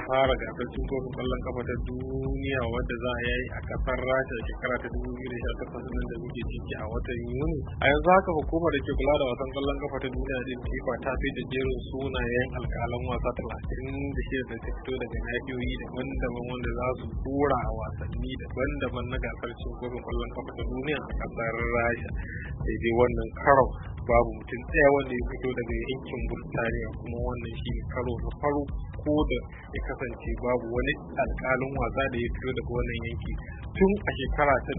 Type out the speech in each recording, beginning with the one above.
fara gasar cin kofin ƙwallon kafa ta duniya wadda za a yi a ƙasar Rasha shekara ta 2018 nan da muke ciki a watan Yuni. A yanzu haka hukumar da ke kula da wasan ƙwallon kafa ta duniya din FIFA ta da jerin sunayen alƙalan wasa 36 da ta fito daga nahiyoyi daban-daban wanda za su tura a wasanni daban-daban na gasar cin kofin ƙwallon kafa ta duniya a ƙasar Rasha. Sai dai wannan karo babu mutum ɗaya wanda ya fito daga yankin Burtaniya, kuma wannan shi ne karo na farko da ya kasance babu wani alƙalin wasa da ya fito daga wannan yanki tun a shekara ta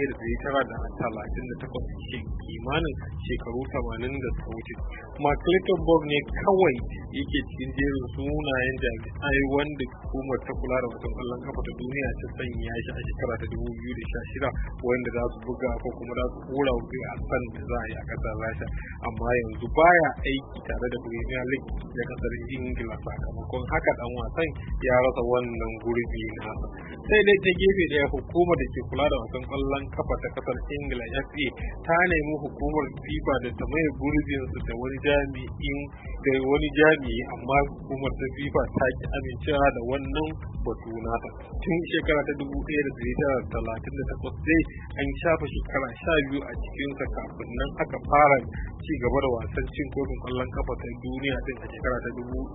1938, kimanin shekaru 80 da suka wuce. Kuma Clattenburg ne kawai yake cikin jerin sunayen jami'ai wanda hukumar ta kula da wasan ƙwallon kafa ta duniya ta sanya shi a shekara ta 2016 wanda za su buga ko kuma za su kura wasan da za a yi a ƙasar Rasha, amma yanzu baya aiki tare da Premier League da ƙasar Ingila. Sakamakon haka dan wasan ya rasa wannan gurbi nasa. Sai dai ta gefe daya hukumar da ke kula da wasan ƙwallon kafa ta ƙasar Ingila FA ta nemi hukumar FIFA da ta maye gurbinsu da wani jami'i amma hukumar ta FIFA ta ki amincewa da wannan batu nata. Tun shekara ta 1938 dai an shafa shekara 12 a cikinsa kafin nan aka fara ci gaba da wasan cin kofin ƙwallon kafa ta duniya din a shekara ta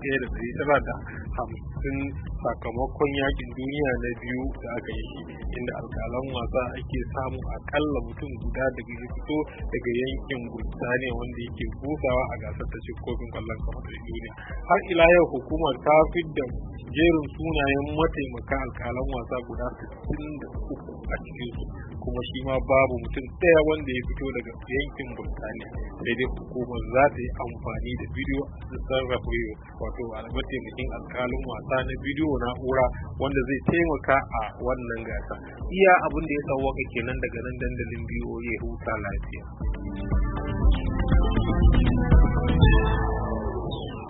1950 sakamakon yakin duniya na biyu da aka yi shi, inda alƙalan wasa ake samu akalla mutum guda daga ya fito daga yankin Burtaniya wanda yake busawa a gasar ta cin kofin ƙwallon kafa ta duniya. Har ila yau hukumar ta fidda jerin sunayen mataimaka alƙalan wasa guda 63 a cikinsu, kuma shi ma babu mutum ɗaya wanda ya fito daga yankin Burtaniya. Sai dai hukumar za ta yi amfani da bidiyo a sarrafa wato mataimakin alƙalin wasa na bidiyo na'ura wanda zai taimaka a wannan gasa. Iya abin da ya sauwaka kenan daga nan dandalin BOA, huta lafiya.